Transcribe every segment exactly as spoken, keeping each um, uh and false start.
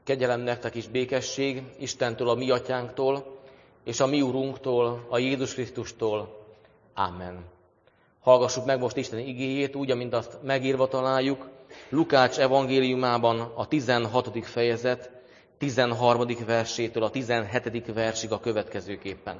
Kegyelem nektek is békesség Istentől, a mi atyánktól, és a mi Urunktól, a Jézus Krisztustól. Amen. Hallgassuk meg most Isten igéjét, úgy, amint azt megírva találjuk, Lukács evangéliumában a tizenhatodik fejezet tizenharmadik versétől a tizenhetedik versig a következőképpen.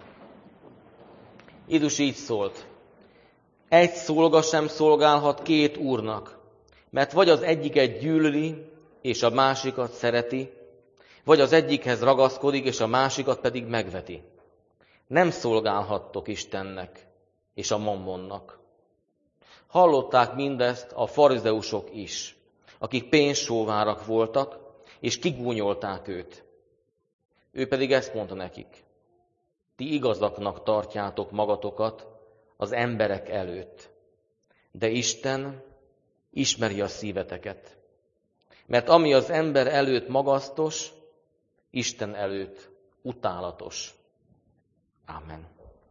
Jézus így szólt: egy szolga sem szolgálhat két úrnak, mert vagy az egyiket gyűlöli, és a másikat szereti, vagy az egyikhez ragaszkodik, és a másikat pedig megveti. Nem szolgálhattok Istennek és a mammonnak. Hallották mindezt a farizeusok is, akik pénzsóvárak voltak, és kigúnyolták őt. Ő pedig ezt mondta nekik: ti igazaknak tartjátok magatokat az emberek előtt, de Isten ismeri a szíveteket. Mert ami az ember előtt magasztos, Isten előtt utálatos. Amen.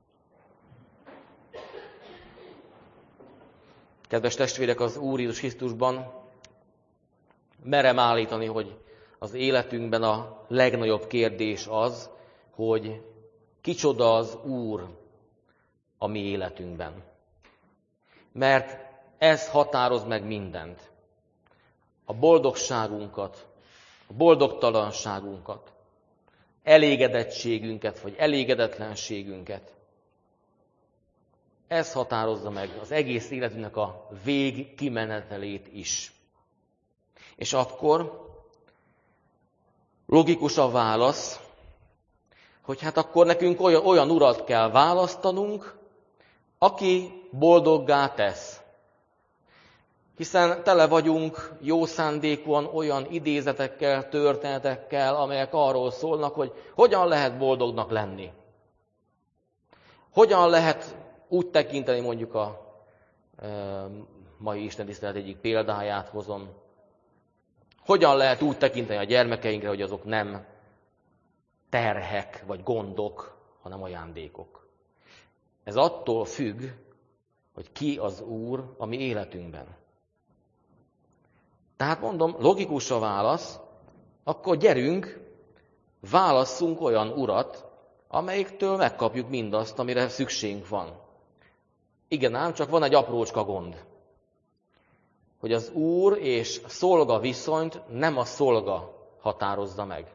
Kedves testvérek, az Úr Jézus Krisztusban merem állítani, hogy az életünkben a legnagyobb kérdés az, hogy kicsoda az Úr a mi életünkben. Mert ez határoz meg mindent. A boldogságunkat, a boldogtalanságunkat, elégedettségünket vagy elégedetlenségünket. Ez határozza meg az egész életünknek a végkimenetelét is. És akkor logikus a válasz, hogy hát akkor nekünk olyan, olyan urat kell választanunk, aki boldoggá tesz. Hiszen tele vagyunk jó szándékúan olyan idézetekkel, történetekkel, amelyek arról szólnak, hogy hogyan lehet boldognak lenni. Hogyan lehet úgy tekinteni, mondjuk a e, mai istentisztelet egyik példáját hozom, hogyan lehet úgy tekinteni a gyermekeinkre, hogy azok nem terhek vagy gondok, hanem ajándékok. Ez attól függ, hogy ki az Úr a mi életünkben. Tehát mondom, logikus a válasz, akkor gyerünk, válasszunk olyan urat, amelyiktől megkapjuk mindazt, amire szükségünk van. Igen ám, csak van egy aprócska gond, hogy az Úr és szolga viszonyt nem a szolga határozza meg.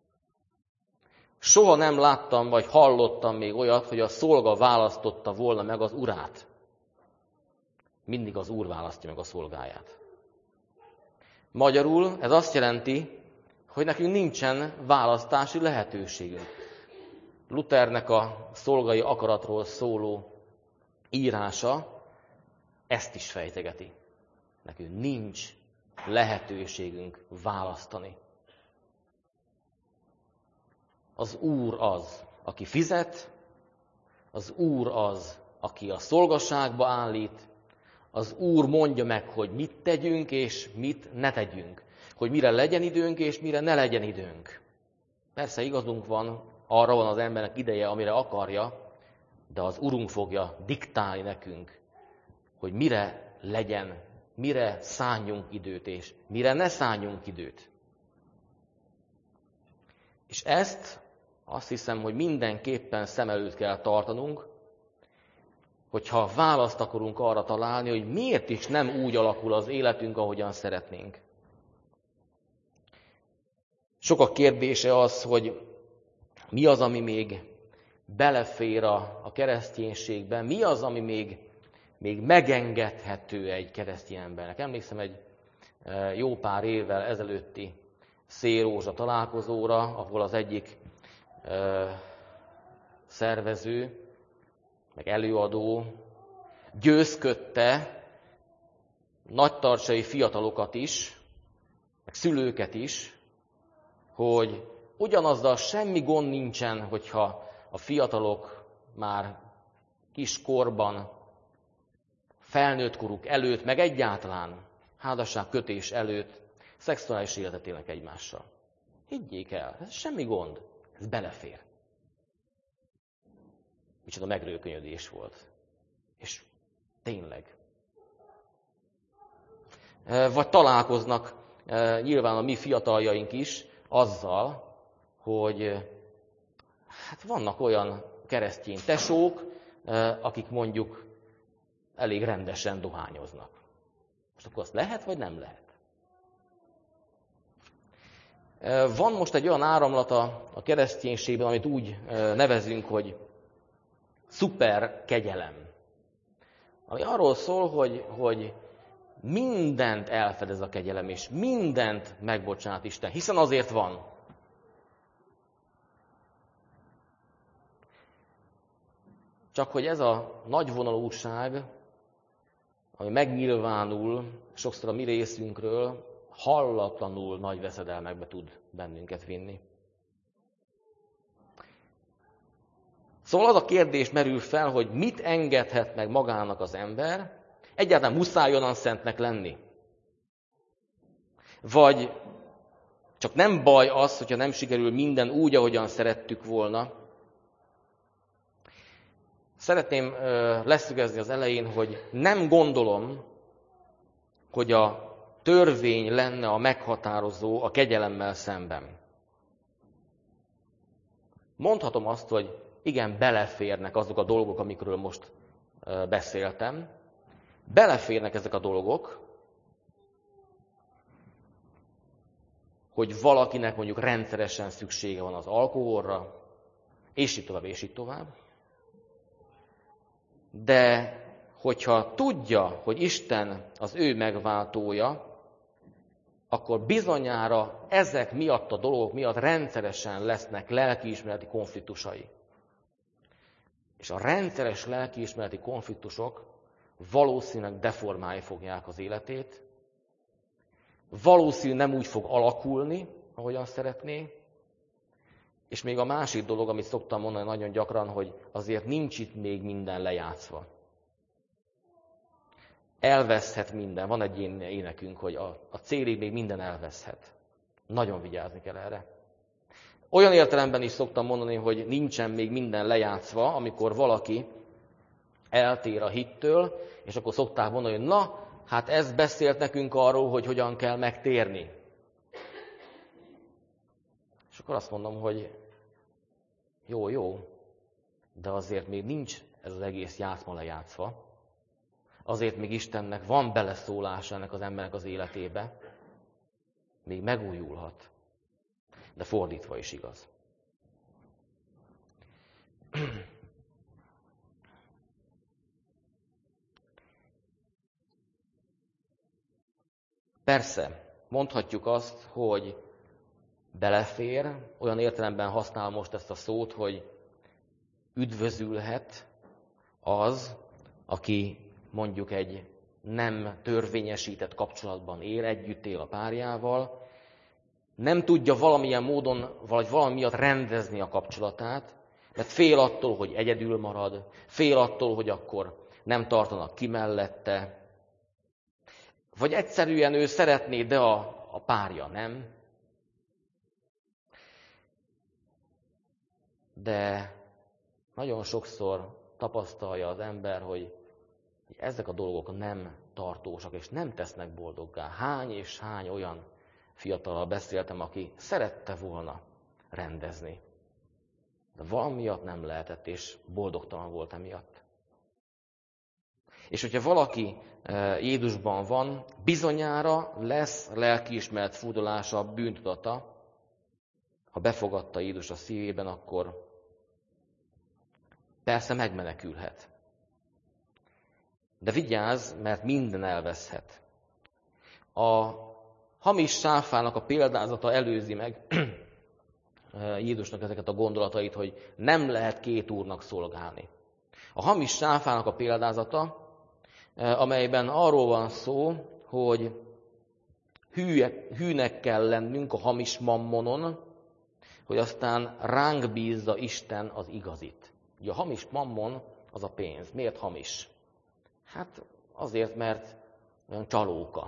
Soha nem láttam, vagy hallottam még olyat, hogy a szolga választotta volna meg az urát. Mindig az Úr választja meg a szolgáját. Magyarul ez azt jelenti, hogy nekünk nincsen választási lehetőségünk. Luthernek a szolgai akaratról szóló írása ezt is fejtegeti. Nekünk nincs lehetőségünk választani. Az Úr az, aki fizet, az Úr az, aki a szolgaságba állít, az Úr mondja meg, hogy mit tegyünk és mit ne tegyünk. Hogy mire legyen időnk és mire ne legyen időnk. Persze igazunk van, arra van az embernek ideje, amire akarja, de az Urunk fogja diktálni nekünk, hogy mire legyen, mire szánjunk időt és mire ne szánjunk időt. És ezt azt hiszem, hogy mindenképpen szem előtt kell tartanunk, hogyha választ akarunk arra találni, hogy miért is nem úgy alakul az életünk, ahogyan szeretnénk. Sokak kérdése az, hogy mi az, ami még belefér a, a kereszténységben, mi az, ami még, még megengedhető egy keresztény embernek. Emlékszem egy jó pár évvel ezelőtti Szélrózsa találkozóra, ahol az egyik ö, szervező, meg előadó győzködte nagytartsai fiatalokat is, meg szülőket is, hogy ugyanazzal semmi gond nincsen, hogyha a fiatalok már kiskorban, felnőtt koruk előtt, meg egyáltalán házasságkötés előtt szexuális életet élnek egymással. Higgyék el, ez semmi gond, ez belefér. Micsoda megrőkönyödés volt. És tényleg. Vagy találkoznak nyilván a mi fiataljaink is, azzal, hogy hát vannak olyan keresztény tesók, akik mondjuk elég rendesen dohányoznak. Most akkor azt lehet, vagy nem lehet? Van most egy olyan áramlata a kereszténységben, amit úgy nevezünk, hogy szuper kegyelem. Ami arról szól, hogy, hogy mindent elfedez a kegyelem, és mindent megbocsánat Isten, hiszen azért van. Csak hogy ez a nagyvonalúság, ami megnyilvánul sokszor a mi részünkről, hallatlanul nagy veszedelmekbe tud bennünket vinni. Szóval az a kérdés merül fel, hogy mit engedhet meg magának az ember, egyáltalán muszáj onnan szentnek lenni. Vagy csak nem baj az, hogyha nem sikerül minden úgy, ahogyan szerettük volna. Szeretném leszögezni az elején, hogy nem gondolom, hogy a törvény lenne a meghatározó a kegyelemmel szemben. Mondhatom azt, hogy igen, beleférnek azok a dolgok, amikről most beszéltem. Beleférnek ezek a dolgok, hogy valakinek mondjuk rendszeresen szüksége van az alkoholra, és így tovább, és így tovább. De hogyha tudja, hogy Isten az ő megváltója, akkor bizonyára ezek miatt a dolgok miatt rendszeresen lesznek lelkiismereti konfliktusai. És a rendszeres lelkiismereti konfliktusok valószínűleg deformálni fogják az életét, valószínűleg nem úgy fog alakulni, ahogyan szeretné, és még a másik dolog, amit szoktam mondani nagyon gyakran, hogy azért nincs itt még minden lejátszva. Elveszhet minden. Van egy énekünk, hogy a, a célig még minden elveszhet. Nagyon vigyázni kell erre. Olyan értelemben is szoktam mondani, hogy nincsen még minden lejátszva, amikor valaki eltér a hittől, és akkor szokták mondani, hogy na, hát ez beszélt nekünk arról, hogy hogyan kell megtérni. És akkor azt mondom, hogy jó, jó, de azért még nincs ez az egész játszma lejátszva. Azért még Istennek van beleszólása ennek az embernek az életébe. Még megújulhat. De fordítva is igaz. Persze, mondhatjuk azt, hogy belefér, olyan értelemben használ most ezt a szót, hogy üdvözülhet az, aki mondjuk egy nem törvényesített kapcsolatban él, együtt él a párjával, nem tudja valamilyen módon, vagy valami miatt rendezni a kapcsolatát, mert fél attól, hogy egyedül marad, fél attól, hogy akkor nem tartanak ki mellette, vagy egyszerűen ő szeretné, de a, a párja nem. De nagyon sokszor tapasztalja az ember, hogy ezek a dolgok nem tartósak, és nem tesznek boldoggá. Hány és hány olyan fiatallal beszéltem, aki szerette volna rendezni. De valami miatt nem lehetett, és boldogtalan volt emiatt. És hogyha valaki Jézusban van, bizonyára lesz lelkiismeret furdalása, bűntudata. Ha befogadta Jézus a szívében, akkor persze megmenekülhet. De vigyázz, mert minden elveszhet. A hamis sáfának a példázata előzi meg Jézusnak ezeket a gondolatait, hogy nem lehet két úrnak szolgálni. A hamis sáfának a példázata, amelyben arról van szó, hogy hűnek kell lennünk a hamis mammonon, hogy aztán ránk bízza Isten az igazit. Ugye a hamis mammon az a pénz. Miért hamis? Hát azért, mert olyan csalóka.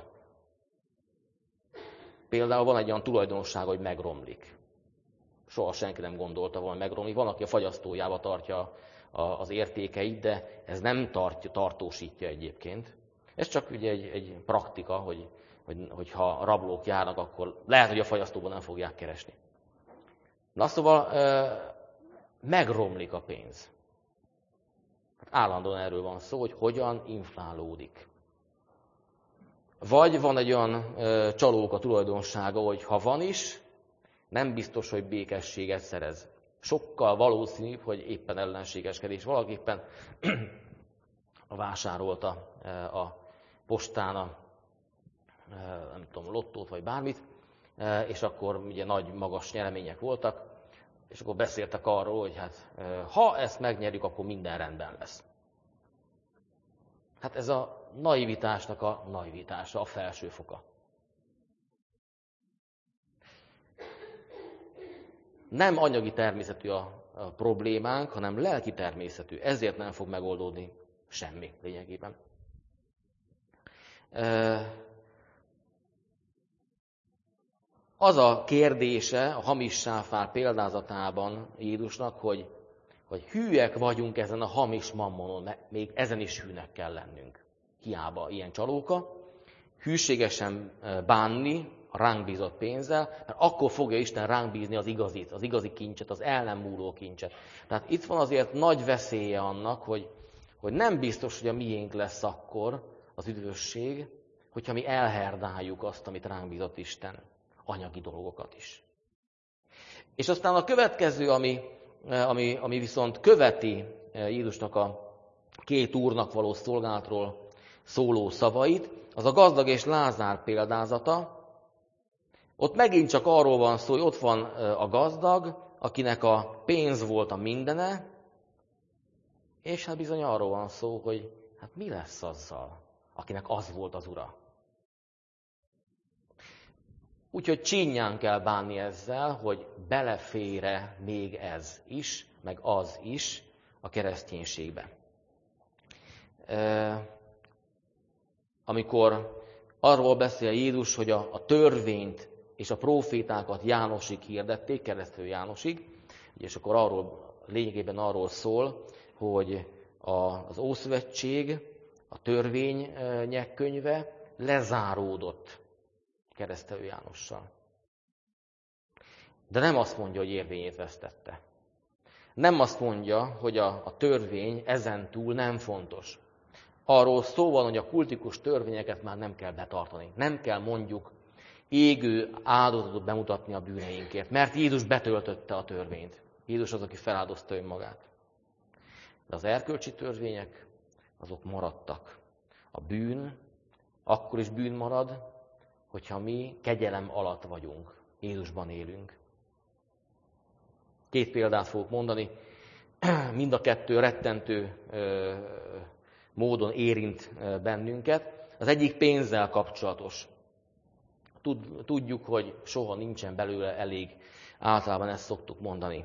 Például van egy olyan tulajdonság, hogy megromlik. Soha senki nem gondolta volna megromlik. Van, aki a fagyasztójába tartja az értékeit, de ez nem tartja, tartósítja egyébként. Ez csak ugye egy, egy praktika, hogy hogy, hogyha rablók járnak, akkor lehet, hogy a fagyasztóban nem fogják keresni. Na szóval megromlik a pénz. Állandóan erről van szó, hogy hogyan inflálódik. Vagy van egy olyan ö, csalóka tulajdonsága, hogy ha van is, nem biztos, hogy békességet szerez. Sokkal valószínűbb, hogy éppen ellenségeskedés. Valaképpen vásárolta a postán a, nem tudom, lottót vagy bármit, és akkor ugye nagy, magas nyeremények voltak, és akkor beszéltek arról, hogy hát ha ezt megnyerjük, akkor minden rendben lesz. Hát ez a naivitásnak a naivitása, a felső foka. Nem anyagi természetű a, a problémánk, hanem lelki természetű. Ezért nem fog megoldódni semmi lényegében. Az a kérdése a hamis sáfár példázatában Jézusnak, hogy, hogy hűek vagyunk ezen a hamis mammonon, mert még ezen is hűnek kell lennünk. Hiába ilyen csalóka. Hűségesen bánni a ránk bízott pénzzel, mert akkor fogja Isten ránk bízni az igazit, az igazi kincset, az el nem múló kincset. Tehát itt van azért nagy veszélye annak, hogy, hogy nem biztos, hogy a miénk lesz akkor az üdvösség, hogyha mi elherdáljuk azt, amit ránk bízott Isten, anyagi dolgokat is. És aztán a következő, ami, ami, ami viszont követi Jézusnak a két úrnak való szolgálatról szóló szavait, az a gazdag és Lázár példázata. Ott megint csak arról van szó, hogy ott van a gazdag, akinek a pénz volt a mindene, és hát bizony arról van szó, hogy hát mi lesz azzal, akinek az volt az ura. Úgyhogy csínyán kell bánni ezzel, hogy belefér-e még ez is, meg az is a kereszténységbe. E, amikor arról beszél Jézus, hogy a, a törvényt és a prófétákat Jánosig hirdették, keresztül Jánosig, és akkor arról, lényegében arról szól, hogy a, az Ószövetség, a törvények könyve lezáródott keresztelő Jánossal. De nem azt mondja, hogy érvényét vesztette. Nem azt mondja, hogy a, a törvény ezen túl nem fontos. Arról szó van, hogy a kultikus törvényeket már nem kell betartani. Nem kell mondjuk égő áldozatot bemutatni a bűneinkért, mert Jézus betöltötte a törvényt. Jézus az, aki feláldozta önmagát. De az erkölcsi törvények, azok maradtak. A bűn akkor is bűn marad, hogyha mi kegyelem alatt vagyunk, Jézusban élünk. Két példát fogok mondani, mind a kettő rettentő módon érint bennünket. Az egyik pénzzel kapcsolatos. Tudjuk, hogy soha nincsen belőle elég, általában ezt szoktuk mondani.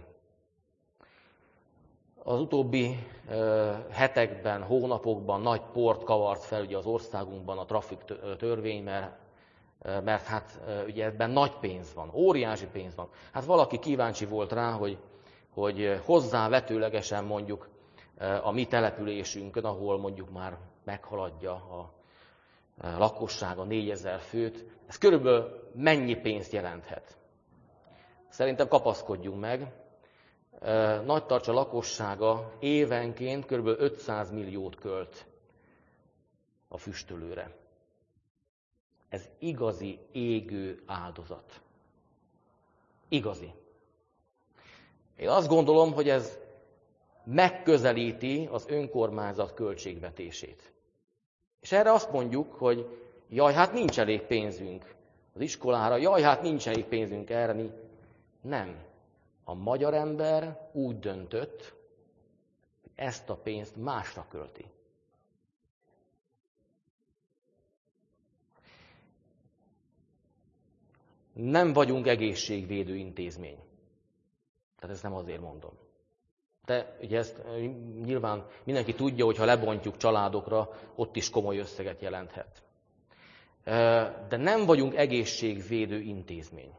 Az utóbbi hetekben, hónapokban nagy port kavart fel ugye az országunkban a trafik törvény, mert mert hát ugye ebben nagy pénz van, óriási pénz van. Hát valaki kíváncsi volt rá, hogy, hogy hozzávetőlegesen mondjuk a mi településünkön, ahol mondjuk már meghaladja a lakossága négyezer főt, ez körülbelül mennyi pénzt jelenthet. Szerintem kapaszkodjunk meg. Nagytarcsa lakossága évenként körülbelül ötszáz milliót költ a füstölőre. Ez igazi, égő áldozat. Igazi. Én azt gondolom, hogy ez megközelíti az önkormányzat költségvetését. És erre azt mondjuk, hogy jaj, hát nincs elég pénzünk az iskolára, jaj, hát nincs elég pénzünk erre. Nem. A magyar ember úgy döntött, hogy ezt a pénzt másra költi. Nem vagyunk egészségvédő intézmény. Tehát ezt nem azért mondom. De ugye ezt nyilván mindenki tudja, hogy ha lebontjuk családokra, ott is komoly összeget jelenthet. De nem vagyunk egészségvédő intézmény.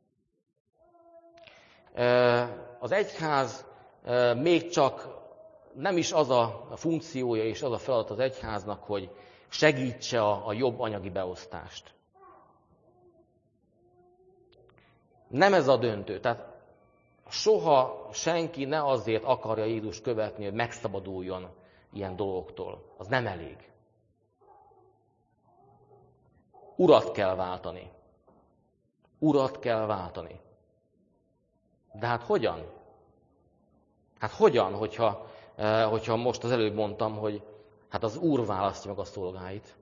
Az egyház még csak nem is az a funkciója és az a feladat az egyháznak, hogy segítse a, a jobb anyagi beosztást. Nem ez a döntő. Tehát soha senki ne azért akarja Jézust követni, hogy megszabaduljon ilyen dolgoktól. Az nem elég. Urat kell váltani. Urat kell váltani. De hát hogyan? Hát hogyan, hogyha, hogyha most az előbb mondtam, hogy hát az Úr választja meg a szolgáit?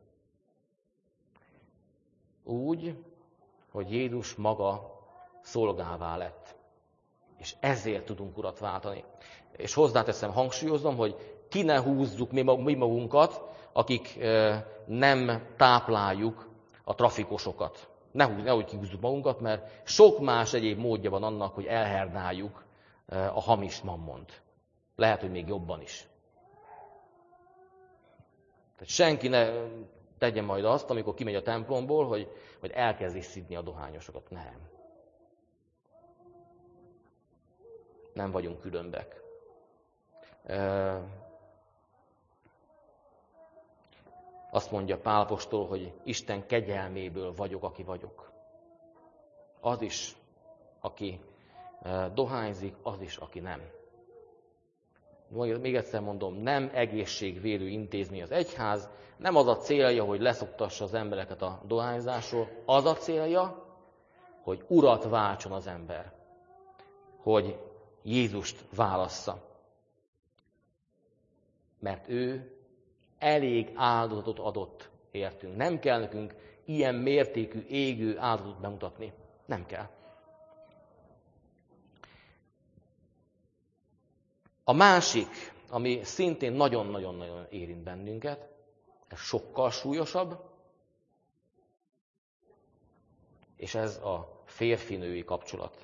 Úgy, hogy Jézus maga szolgává lett. És ezért tudunk urat váltani. És hozzáteszem, hangsúlyozom, hogy ki ne húzzuk mi magunkat, akik nem tápláljuk a trafikosokat. Ne húzzuk, nehogy kihúzzuk magunkat, mert sok más egyéb módja van annak, hogy elherdáljuk a hamis mammont. Lehet, hogy még jobban is. Tehát senki ne tegye majd azt, amikor kimegy a templomból, hogy, hogy elkezdi szidni a dohányosokat. Nem. Nem vagyunk különbek. Azt mondja Pál apostol, hogy Isten kegyelméből vagyok, aki vagyok. Az is, aki dohányzik, az is, aki nem. Még egyszer mondom, nem egészségvédő intézmény az egyház, nem az a célja, hogy leszoktassa az embereket a dohányzásról, az a célja, hogy urat váltson az ember, hogy Jézust válassza. Mert ő elég áldozatot adott értünk. Nem kell nekünk ilyen mértékű, égő áldozatot bemutatni. Nem kell. A másik, ami szintén nagyon-nagyon-nagyon érint bennünket, ez sokkal súlyosabb, és ez a férfi-női kapcsolat.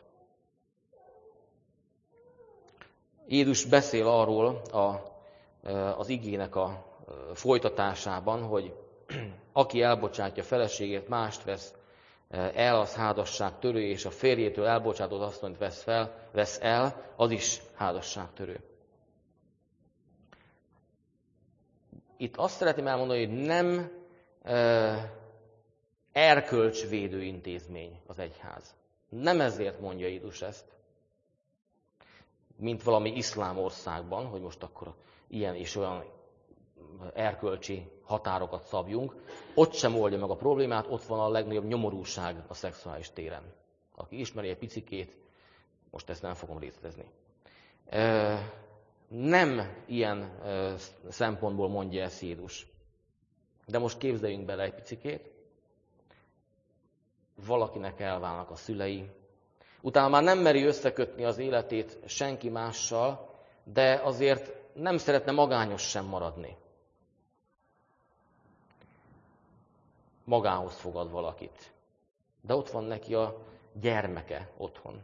Jézus beszél arról a, az igének a folytatásában, hogy aki elbocsátja feleségét, mást vesz el, az házasságtörő, és a férjétől elbocsátott asszonyt vesz, fel, vesz el, az is házasságtörő. Itt azt szeretném elmondani, hogy nem erkölcsvédő intézmény az egyház. Nem ezért mondja Jézus ezt, mint valami iszlám országban, hogy most akkor ilyen és olyan erkölcsi határokat szabjunk. Ott sem oldja meg a problémát, ott van a legnagyobb nyomorúság a szexuális téren. Aki ismeri egy picikét, most ezt nem fogom részletezni. Nem ilyen szempontból mondja ezt Jézus. De most képzeljünk bele egy picikét. Valakinek elválnak a szülei. Utána már nem meri összekötni az életét senki mással, de azért nem szeretne magányos sem maradni. Magához fogad valakit. De ott van neki a gyermeke otthon.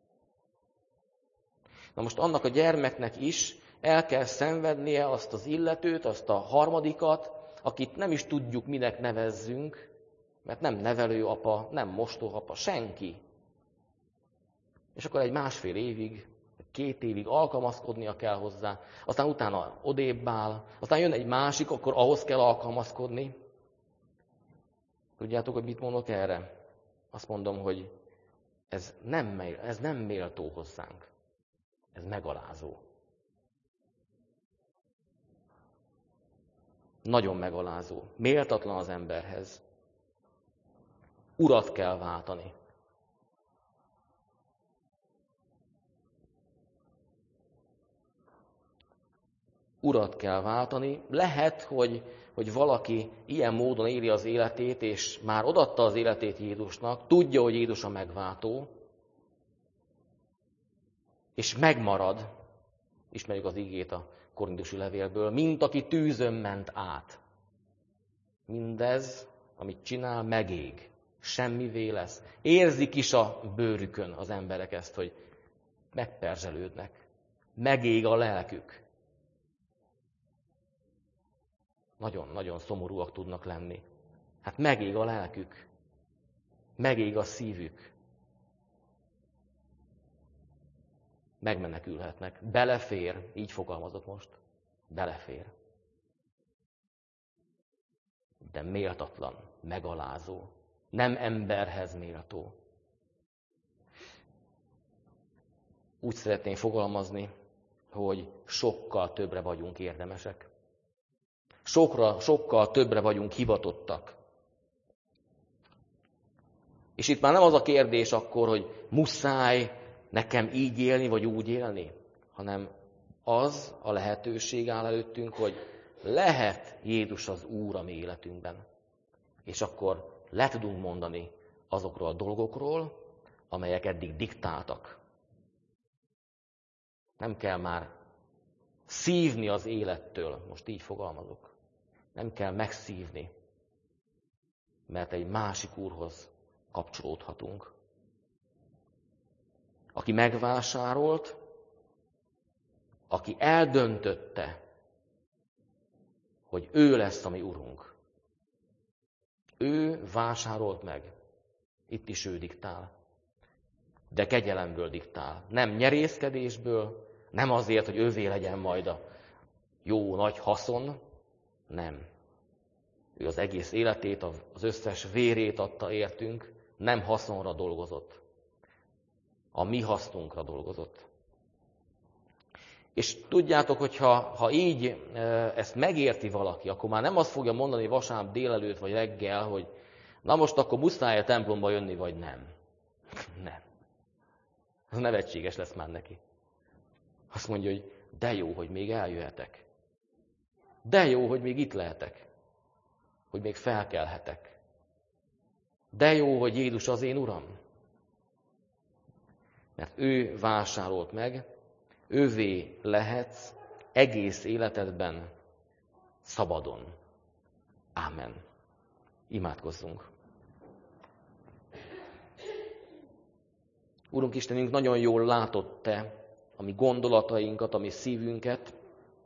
Na most annak a gyermeknek is el kell szenvednie azt az illetőt, azt a harmadikat, akit nem is tudjuk, minek nevezzünk, mert nem nevelőapa, nem mostohapa, senki. És akkor egy másfél évig, két évig alkalmazkodnia kell hozzá, aztán utána odébb áll, aztán jön egy másik, akkor ahhoz kell alkalmazkodni. Tudjátok, hogy mit mondok erre? Azt mondom, hogy ez nem, ez nem méltó hozzánk. Ez megalázó. Nagyon megalázó. Méltatlan az emberhez. Urat kell váltani. Urat kell váltani. Lehet, hogy, hogy valaki ilyen módon éli az életét, és már odaadta az életét Jézusnak, tudja, hogy Jézus a megváltó, és megmarad, ismerjük az igét a korintusi levélből, mint aki tűzön ment át. Mindez, amit csinál, megég. Semmivé lesz. Érzik is a bőrükön az emberek ezt, hogy megperzselődnek. Megég a lelkük. Nagyon-nagyon szomorúak tudnak lenni. Hát megég a lelkük. Megég a szívük. Megmenekülhetnek. Belefér, így fogalmazott most. Belefér. De méltatlan, megalázó. Nem emberhez méltó. úgy szeretném fogalmazni, hogy sokkal többre vagyunk érdemesek. Sokra, sokkal többre vagyunk hivatottak. És itt már nem az a kérdés akkor, hogy muszáj nekem így élni, vagy úgy élni, hanem az a lehetőség áll előttünk, hogy lehet Jézus az Úr a mi életünkben. És akkor le tudunk mondani azokról a dolgokról, amelyek eddig diktáltak. Nem kell már szívni az élettől, most így fogalmazok. Nem kell megszívni, mert egy másik Úrhoz kapcsolódhatunk. Aki megvásárolt, aki eldöntötte, hogy ő lesz a mi Urunk. Ő vásárolt meg. Itt is ő diktál. De kegyelemből diktál. Nem nyerészkedésből, nem azért, hogy ővé legyen majd a jó nagy haszon. Nem. Ő az egész életét, az összes vérét adta értünk, nem haszonra dolgozott. A mi hasznunkra dolgozott. És tudjátok, hogy ha, ha így ezt megérti valaki, akkor már nem azt fogja mondani vasárnap délelőtt vagy reggel, hogy na most akkor muszáj a templomba jönni, vagy nem. Nem. Ez nevetséges lesz már neki. Azt mondja, hogy de jó, hogy még eljöhetek. De jó, hogy még itt lehetek. Hogy még felkelhetek. De jó, hogy Jézus az én Uram. Mert ő vásárolt meg, ővé lehetsz egész életedben szabadon. Ámen. Imádkozzunk. Urunk Istenünk, nagyon jól látod Te a mi gondolatainkat, a mi szívünket,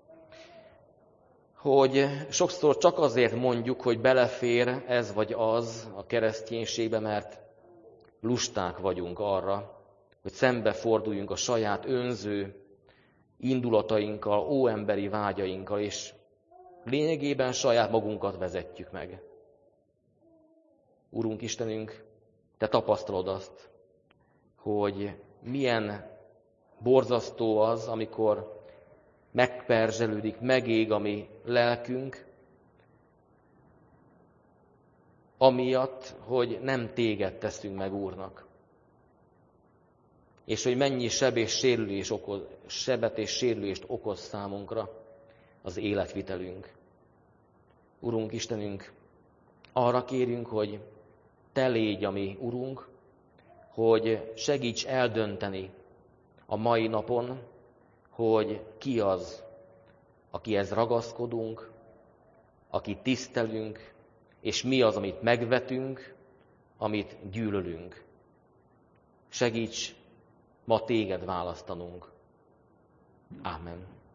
hogy sokszor csak azért mondjuk, hogy belefér ez vagy az a kereszténységbe, mert lusták vagyunk arra, hogy szembeforduljunk a saját önző indulatainkkal, óemberi vágyainkkal, és lényegében saját magunkat vezetjük meg. Urunk Istenünk, Te tapasztalod azt, hogy milyen borzasztó az, amikor megperzselődik, megég a mi lelkünk, amiatt, hogy nem Téged teszünk meg Úrnak. És hogy mennyi seb és sérülés okoz, sebet és sérülést okoz számunkra az életvitelünk. Urunk Istenünk, arra kérünk, hogy Te légy a mi Urunk, hogy segíts eldönteni a mai napon, hogy ki az, akihez ragaszkodunk, akit tisztelünk, és mi az, amit megvetünk, amit gyűlölünk. Segíts ma Téged választanunk. Ámen.